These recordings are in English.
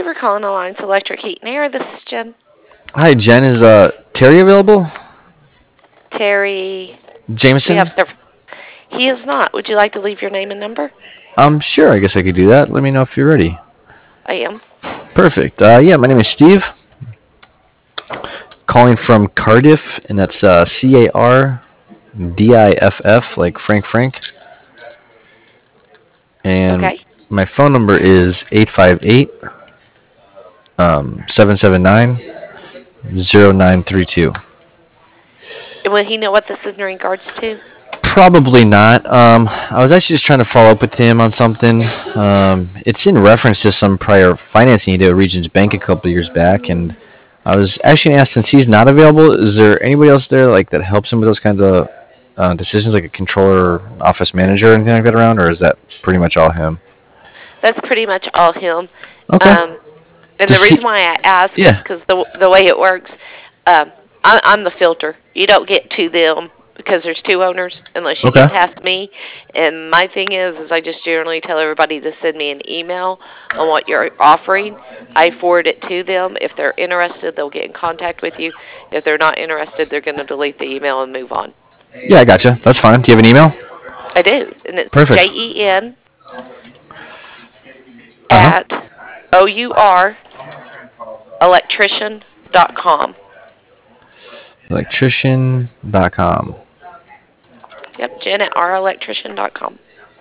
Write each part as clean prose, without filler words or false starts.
you for calling Alliance Electric Heat and Air. This is Jen. Hi, Jen. Is Terry available? Terry, we Jameson? have several. He is not. Would you like to leave your name and number? Sure. I guess I could do that. Let me know if you're ready. I am. Perfect. Yeah, my name is Steve. Calling from Cardiff, and that's Cardiff, like Frank. And Okay. my phone number is 858 779 0932. And will he know what this is in regards to? Probably not. I was actually just trying to follow up with him on something. It's in reference to some prior financing he did at Regions Bank a couple of years back, and I was actually going to ask, since he's not available, is there anybody else there like that helps him with those kinds of decisions, like a controller, office manager, or anything like that around, or is that pretty much all him? That's pretty much all him. Okay. Um, and the Does he? reason why I ask is Yeah. because the way it works, I'm the filter. You don't get to them because there's two owners unless you Okay. get past me. And my thing is I just generally tell everybody to send me an email on what you're offering. I forward it to them. If they're interested, they'll get in contact with you. If they're not interested, they're going to delete the email and move on. Yeah, I gotcha. That's fine. Do you have an email? I do, and it's Perfect. JEN Uh huh. at ourelectrician.com. Electrician.com. Yep, Jen at ourelectrician.com.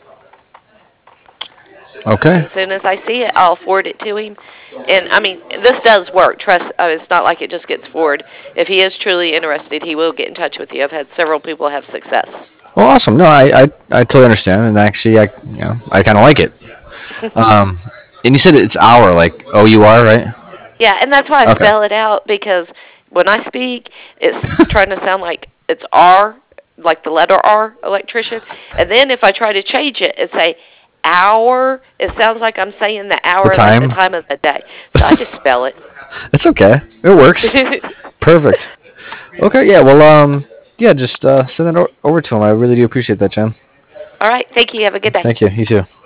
Okay. As soon as I see it, I'll forward it to him. And I mean, this does work. Trust, it's not like it just gets forwarded. If he is truly interested, he will get in touch with you. I've had several people have success. Well, awesome. No, I totally understand, and actually, I kind of like it. Um, and you said it's hour, like OUR, right? Yeah, and that's why I Okay. spell it out because when I speak, it's trying to sound like it's R, like the letter R, electrician. And then if I try to change it and say hour, it sounds like I'm saying the The hour, like the time. time of the day. So I just spell it. It's okay. It works. Perfect. Okay. Yeah. Well. Yeah. Just send it over to him. I really do appreciate that, Jen. All right. Thank you. Have a good day. Thank you. You too.